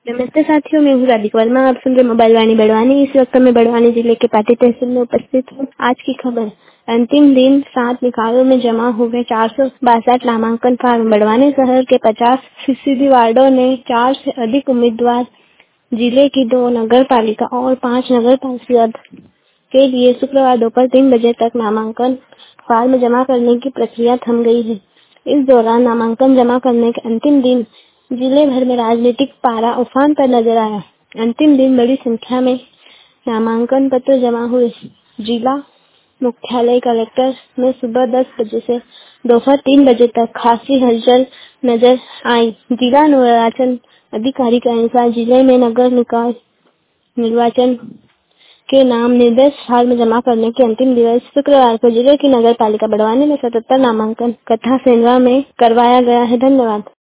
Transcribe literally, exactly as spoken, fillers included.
नमस्ते साथियों, मैं हूँ राधिका वर्मा। आप सुन रहे मोबाइल वाणी बड़वानी। इस वक्त मैं बड़वानी जिले के पाटी तहसील में उपस्थित हूँ। आज की खबर, अंतिम दिन सात निकायों में जमा हुए चार सौ बासठ नामांकन फार्म। बड़वानी शहर के पचास फीसदी वार्डों ने चार से अधिक उम्मीदवार जिले की दो नगर पालिका और पांच नगर परिषद के लिए शुक्रवार दोपहर तीन बजे तक नामांकन फार्म जमा करने की प्रक्रिया थम गई है। इस दौरान नामांकन जमा करने के अंतिम दिन जिले भर में राजनीतिक पारा उफान पर नजर आया। अंतिम दिन बड़ी संख्या में नामांकन पत्र जमा हुए। जिला मुख्यालय कलेक्टर में सुबह दस बजे से दोपहर तीन बजे तक खासी हलचल नजर आई। जिला निर्वाचन अधिकारी के अनुसार जिले में नगर निकाय निर्वाचन के नाम निर्देश फार्म जमा करने के अंतिम दिवस शुक्रवार को जिले की नगर पालिका बड़वानी में सतहत्तर नामांकन कथा सेंधवा में करवाया गया है। धन्यवाद।